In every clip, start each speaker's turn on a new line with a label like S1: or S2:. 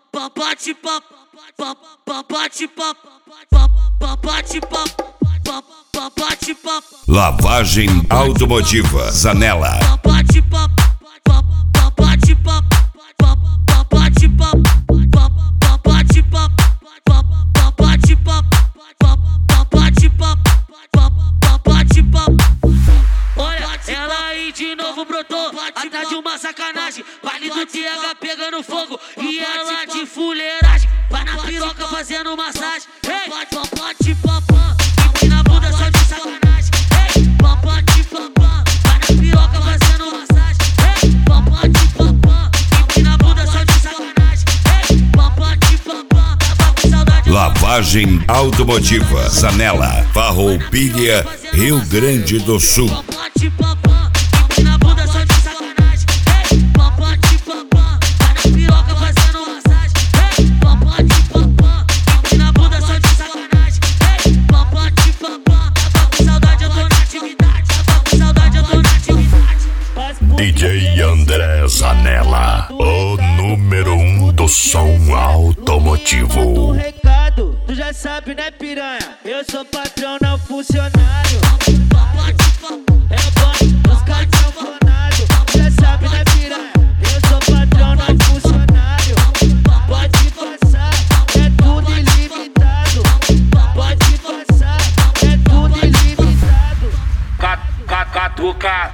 S1: bate papo, bate papo, bate papo, bate papo.
S2: Lavagem automotiva Zanella.
S1: Bate papo, bate papo, bate papo, bate papo, bate papo, bate papo, bate papo. Olha, ela aí de novo brotou, atrás de uma sacanagem. Vale do TH pegando fogo e ela de fuleiragem. Vai na piroca fazendo massagem. Ei, bate papo, empina a bunda só de sacanagem. Ei, bate papo, vai na piroca fazendo massagem. Ei, bate papo, empina a bunda só de sacanagem. Ei, bate papo, tava com saudade.
S2: Lavagem automotiva Zanella, Farroupilha, Rio Grande do Sul.
S1: Bate papo, empina a bunda só de sacanagem. Ei, bate papo, vai na piroca fazendo massagem. Ei, bate papo, empina a bunda só de sacanagem. Ei, bate papo, tava com saudade, eu tô na atividade. Tava com saudade, eu tô na atividade.
S3: DJ André Zanella, o número 1 do som automotivo.
S4: Recado, tu já sabe, né, piranha? Eu sou patrão, não funcionário. É o bom dos cartões. Tu já sabe, né, piranha? Eu sou patrão, não funcionário. Pode passar, é tudo ilimitado. Pode passar, é tudo ilimitado.
S5: Catuca,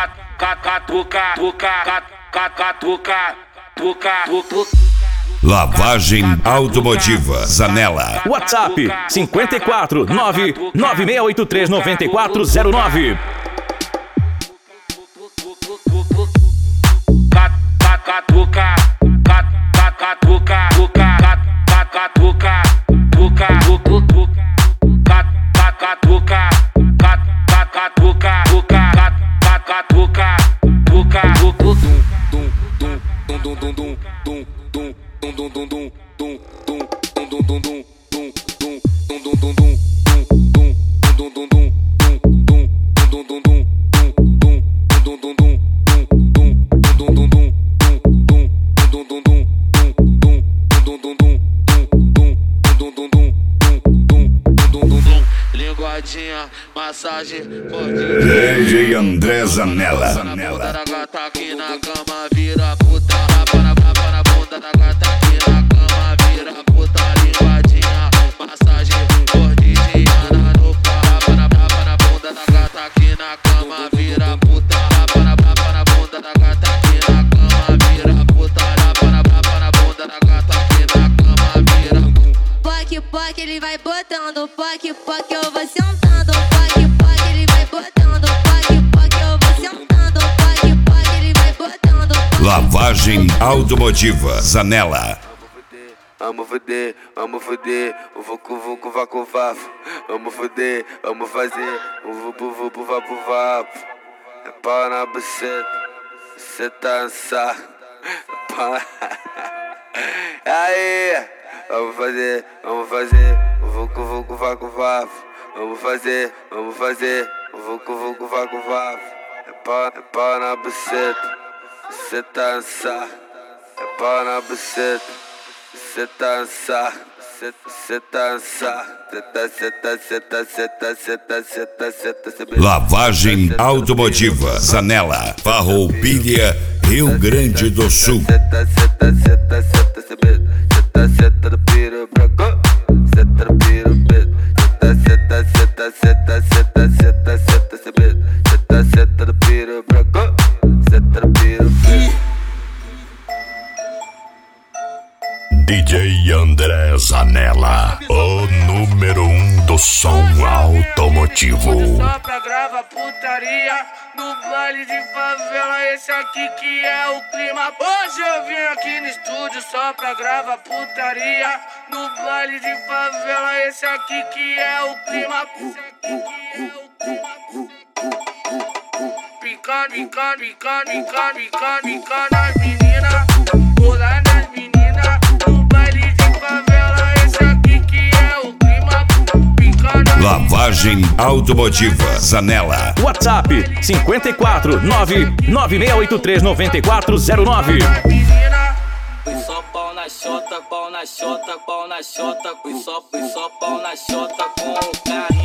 S2: Lavagem automotiva Zanella.
S6: WhatsApp 54 99683 9409.
S1: Linguadinha, massagem,
S2: DJ André Zanella.
S1: bunda da gata aqui na cama, vira puta. Tapa na bunda da gata aqui na cama, vira puta. Linguadinha, massagem, gordiana no pau. Tapa na bunda da gata aqui na cama, vira puta. Tapa na bunda da gata aqui na cama, vira puta. Tapa na bunda da gata aqui na cama, vira puta.
S7: Poc, ele vai botando, poc, eu vou sentando, poc, ele vai botando, poc, eu vou sentando, poc, ele vai botando.
S2: Lavagem automotiva Zanella.
S8: Vamos foder, o vucu vacu vafo. Vamos foder, vamos fazer o vupu vapu vapo. É pau na buceta, cê dança. Aí, vamos fazer o vucu vacu vafo. Vamos fazer o vucu vacu vafo. É pau na buceta, cê dança. É pau na buceta, cê dança. Cê dança.
S2: Lavagem automotiva Zanella, Farroupilha, Rio Grande do Sul.
S3: DJ André Zanella, o número 1 do som automotivo.
S5: Só pra gravar putaria no baile de favela, esse aqui que é o clima. Hoje eu vim aqui no estúdio só pra gravar putaria no baile de favela, esse aqui que é o clima. Picando as meninas, pula nas meninas no baile de favela, esse aqui que é o clima. Picando
S2: Lavagem automotiva Zanella.
S6: WhatsApp 54 99683 9409.
S5: menina, foi só pau na
S9: na xota, pau na xota, pau na xota, fui só pau na xota com o cara.